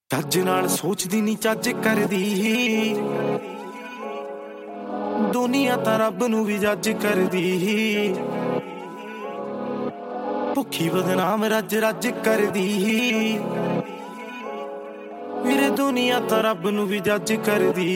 ਚੱਜ ਨਾਲ ਸੋਚਦੀ ਨੀ ਚੱਜ ਕਰਦੀ, ਦੁਨੀਆ ਤਾਂ ਰੱਬ ਨੂੰ ਵੀ ਜੱਜ ਕਰਦੀ। ਭੁੱਖੀ ਬਦਨਾਮ ਰੱਜ ਰੱਜ ਕਰਦੀ, ਵੀਰੇ ਦੁਨੀਆ ਤਾਂ ਰੱਬ ਨੂੰ ਵੀ ਜੱਜ ਕਰਦੀ।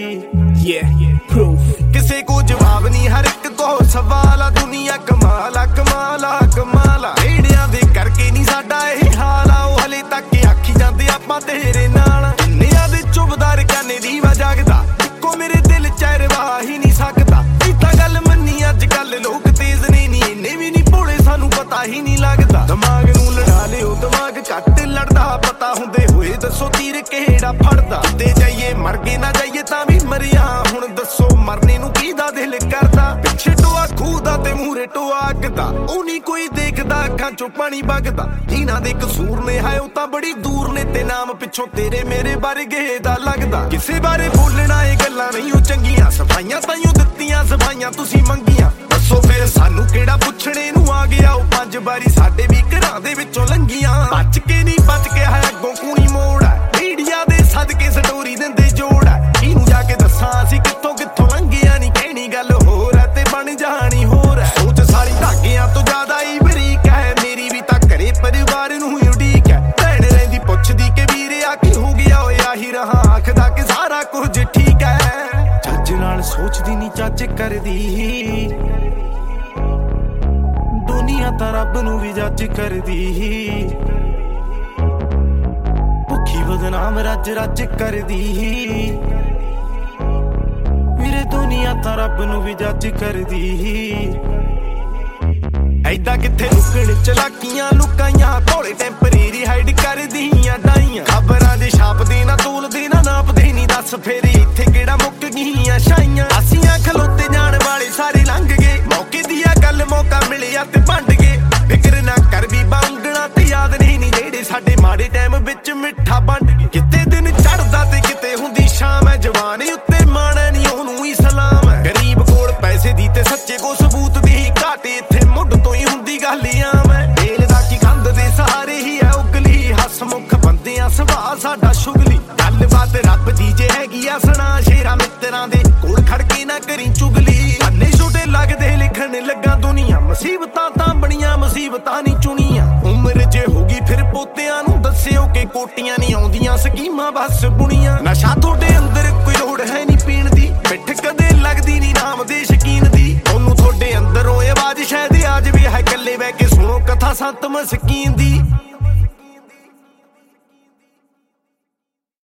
ਕਿਸੇ ਕੋ ਜਵਾਬ ਨਹੀਂ, ਹਰ ਇੱਕ ਕੋ ਸਵਾਲ ਆ। ਦੁਨੀਆ ਕਮਾਲਾ ਕਮਾਲਾ ਕਮਾਲਾ, ਏੜਿਆਂ ਦੇ ਕਰਕੇ ਨਹੀਂ ਸਾਡਾ ਇਹ ਹਾਲ ਆ। ਉਹ ਹਲੇ ਤੱਕ ਆਖੀ ਜਾਂਦੇ ਆਪਾਂ ਤੇਰੇ ਨਾਲ, ਕਿੰਨਿਆਂ ਦੇ ਚੁਬਦਾਰ ਕਾਨੇ ਦੀਵਾ ਜਾਗਦਾ, ਇੱਕੋ ਮੇਰੇ ਦਿਲ ਚ ਰਵਾ ਹੀ ਨਹੀਂ ਸਕਦਾ। ਇਹ ਤਾਂ ਗੱਲ ਮੰਨੀ ਅੱਜ ਕੱਲ ਲੋਕ ਤੇਜ਼ ਨੇ ਨੀ, ਇੰਨੇ ਵੀ ਨਹੀਂ ਭੋਲੇ ਸਾਨੂੰ ਪਤਾ ਹੀ ਨਹੀਂ ਲੱਗਦਾ। ਦਿਮਾਗ ਨੂੰ ਲੜਾ ਲਿਓ ਦਿਮਾਗ ਘੱਟ ਲੜਦਾ, ਪਤਾ ਹੁੰਦੇ ਹੋਏ ਦੱਸੋ ਤੀਰ ਕਿਹੜਾ ਫੜਦਾ। ਤੇ ਜਾਈਏ ਮਰ ਗਏ ਨਾ ਜਾਈਏ ਤਾਂ ਵੀ ਮਰਿਆ, ਹੁਣ ਦੱਸੋ ਮਰਨੇ ਨੂੰ ਕਿਹਦਾ ਦਿਲ ਕਰਦਾ। ਪਿੱਛੇ ਟੋਆ ਖੂਦਾ ਤੇ ਮੂਹਰੇ ਟੋਆ ਅੱਗਦਾ, ਉਹ ਨਹੀਂ ਕੋਈ ਦੇਖਦਾ, ਅੱਖਾਂ ਚੋਂ ਪਾਣੀ ਵਗਦਾ। ਇਹਨਾਂ ਦੇ ਕਸੂਰ ਨੇ ਹਾਏ ਉਹ ਤਾਂ ਬੜੀ ਦੂਰ ਨੇ, ਤੇ ਨਾਮ ਪਿੱਛੋਂ ਤੇਰੇ ਮੇਰੇ ਵਰਗੇ ਦਾ ਲੱਗਦਾ। ਕਿਸੇ ਬਾਰੇ ਬੋਲਣਾ ਇਹ ਗੱਲਾਂ ਨਹੀਂ ਉਹ ਚੰਗੀਆਂ, ਸਫਾਈਆਂ ਤਾਈਓ ਦਿੱਤੀਆਂ ਸਫਾਈਆਂ ਤੁਸੀਂ ਮੰਗੀਆਂ। ਦੱਸੋ ਫਿਰ ਸਾਨੂੰ ਕਿਹੜਾ ਪੁੱਛਣੇ ਨੂੰ ਆ ਗਿਆ, ਉਹ 5 ਵਾਰੀ ਸਾਡੇ ਵੀ ਘਰਾਂ ਦੇ ਵਿੱਚੋਂ ਲੰਘੀਆਂ। ਬਚ ਕੇ ਨਹੀਂ ਬਚ ਕੇ ਹੈ ਅੱਗੋਂ ਕੂਣੀ ਮੋੜ ਹੈ, ਮੀਡੀਆ ਦੇ ਸਦਕੇ ਸਟੋਰੀ ਦਿੰਦੇ ਜੋੜ ਹੈ। ਇਹਨੂੰ ਜਾ ਕੇ ਦੱਸਾਂ ਅਸੀਂ ਕਿੱਥੋਂ ਕਿੱਥੋਂ ਲੰਘਿਆ, ਨਹੀਂ ਕਹਿਣੀ ਗੱਲ ਹੋਰ ਹੈ ਤੇ ਬਣ ਜਾਣੀ ਹੋਰ ਹੈ। ਸੋਚ ਸਾਰੀ ਧਾਗਿਆਂ ਤੋਂ ਜ਼ਿਆਦਾ ਹੀ ਬਰੀਕ ਹੈ, ਮੇਰੀ ਵੀ ਤਾਂ ਘਰੇ ਪਰਿਵਾਰ ਨੂੰ ਹੀ ਉਡੀਕ ਹੈ। ਭੈਣ ਰਹਿੰਦੀ ਪੁੱਛਦੀ ਕਿ ਵੀਰੇ ਆ ਕੀ ਹੋ ਗਿਆ, ਓਏ ਆਹੀ ਰਹਾ ਆਖਦਾ ਕਿ ਸਾਰਾ ਕੁਝ ਠੀਕ ਹੈ। ਚੱਜ ਨਾਲ ਸੋਚਦੀ ਨਹੀਂ ਚੱਜ ਕਰਦੀ, ਦੁਨੀਆ ਤਾਂ ਰੱਬ ਨੂੰ ਵੀ ਜੱਜ ਕਰਦੀ। ਭੁੱਖੀ ਬਦਨਾਮ ਰੱਜ ਰੱਜ ਕਰਦੀ, ਵੀਰੇ ਦੁਨੀਆ ਤਾਂ ਰੱਬ ਨੂੰ ਵੀ ਜੱਜ ਕਰਦੀ। ਐਦਾਂ ਕਿੱਥੇ ਲੁਕਣ ਚਲਾਕੀਆਂ ਲੁਕਾਈਆਂ, ਭੋਲੇ ਟੈਂਪਰੇਰੀ ਹਾਈਡ ਕਰਦੀਆਂ ਡਾਈਆਂ। ਖਬਰਾਂ ਦੇ ਛਾਪਦੇ ਨਾ ਤੋਲਦੇ ਨਾ ਨਾਪਦੇ ਨਹੀਂ, ਦੱਸ ਫੇਰ ਇੱਥੇ ਕਿਹੜਾ ਮੁੱਕ ਗਈਆਂ ਛਾਈਆਂ। ਅਸੀਂ ਖਲੋਤੇ ਜਾਣ ਵਾਲੇ ਸਾਰੇ ਲੰਘ ਗਏ, ਮੌਕੇ ਦੀ ਆ ਗੱਲ ਮੌਕਾ ਮਿਲਿਆ ਤੇ ਵੰਡ ਗਏ। ਫਿਕਰ ਨਾ ਕਰ ਵੀ ਬਾਉਂਗਣਾ ਤੇ ਯਾਦ ਨਹੀਂ ਜਿਹੜੇ ਸਾਡੇ ਮਾੜੇ ਟਾਈਮ ਵਿੱਚ ਮਿੱਠਾ ਵੰਡ ਗਏ। ਕਿਤੇ ਦਿਨ ਚੜਦਾ ਤੇ ਕਿਤੇ ਹੁੰਦੀ ਸ਼ਾਮ ਹੈ, ਜਵਾਨ ਉੱਤੇ ਮਾਣਾ ਨਹੀਂ ਉਹਨੂੰ ਹੀ ਸਲਾਮ ਹੈ। ਗਰੀਬ ਕੋਲ ਪੈਸੇ ਦੀ ਤੇ ਸੱਚੇ ਕੋ ਸਬੂਤ ਦੀ ਘਾਟ, ਇੱਥੇ ਮੁੱਢ ਤੋਂ ਹੀ ਹੁੰਦੀ ਗੱਲ ਆਮ ਹੈ। ਢੇਲ ਦਾ ਕੀ ਕੰਧ ਦੇ ਸਹਾਰੇ ਹੀ ਹੈ ਉਗਲੀ, ਹਸਮੁਖ ਬੰਦਿਆਂ ਸੁਭਾਅ ਸਾਡਾ ਸ਼ੁਗਲੀ। ਗੱਲਬਾਤ ਰੱਬ ਦੀ ਜੇ ਹੈਗੀ ਆ ਸੁਣਾ, ਸ਼ੇਰਾਂ ਮਿੱਤਰਾਂ ਦੇ ਕੋਲ ਖੜ ਕੇ ਨਾ ਕਰੀ ਚੁਗਲੀ। ਅੰਨੇ ਛੋਟੇ ਲੱਗਦੇ ਲਿਖਣ ਲੱਗਾ ਦੁਨੀਆ, ਮੁਸੀਬਤਾਂ ਤਾਂ ਬਣੀਆਂ ਮੁਸੀਬਤਾਂ ਨਹੀਂ ਚੁਣੀਆਂ। ਉਮਰ ਜੇ ਹੋਗੀ ਫਿਰ ਪੋਤਿਆਂ ਨੂੰ ਦੱਸਿਓ ਕਿ ਕੋਟੀਆਂ ਨਹੀਂ ਆਉਂਦੀਆਂ ਸਕੀਮਾਂ ਬਸ ਬੁਣੀਆਂ। ਨਸ਼ਾ ਤੁਹਾਡੇ ਅੰਦਰ ਕੋਈ ਲੋੜ ਹੈ ਨਹੀਂ ਪੀਣ ਦੀ, ਪਿੱਠ ਕਦੇ ਲੱਗਦੀ ਨਹੀਂ ਨਾਮ ਦੇ ਸ਼ਕੀਨ ਦੀ। ਉਹਨੂੰ ਤੁਹਾਡੇ ਅੰਦਰੋਂ ਆਵਾਜ਼ ਸ਼ਾਇਦ ਆ ਜਾਵੇ, ਹੈ ਇਕੱਲੇ ਬਹਿ ਕੇ ਸੁਣੋ ਕਥਾ ਸੰਤ ਮਸਕੀਨ ਦੀ।